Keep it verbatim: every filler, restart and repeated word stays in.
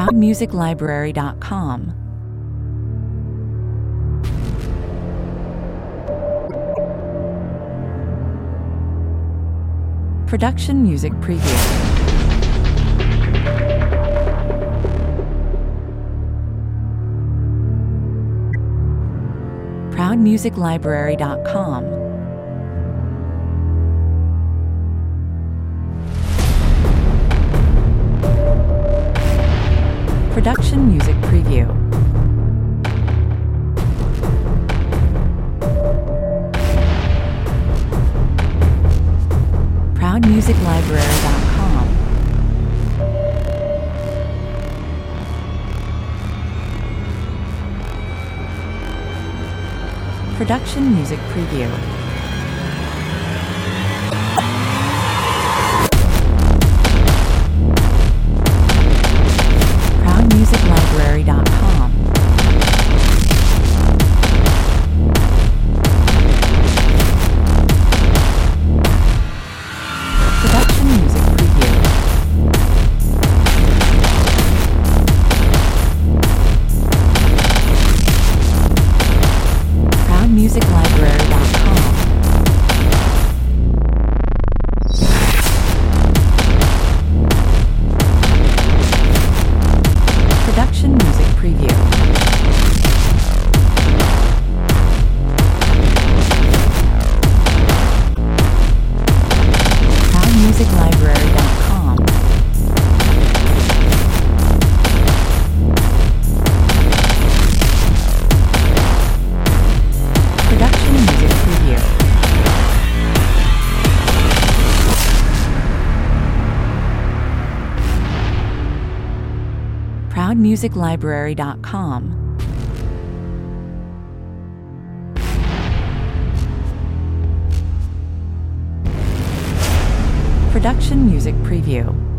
proud music library dot com. Production music preview. proud music library dot com. Production music preview. proud music library dot com. Production music preview. proud music library dot com. Production music preview. proud music library dot com. Production music preview. proud music library dot com. Production music preview. proud music library dot com. Production music preview.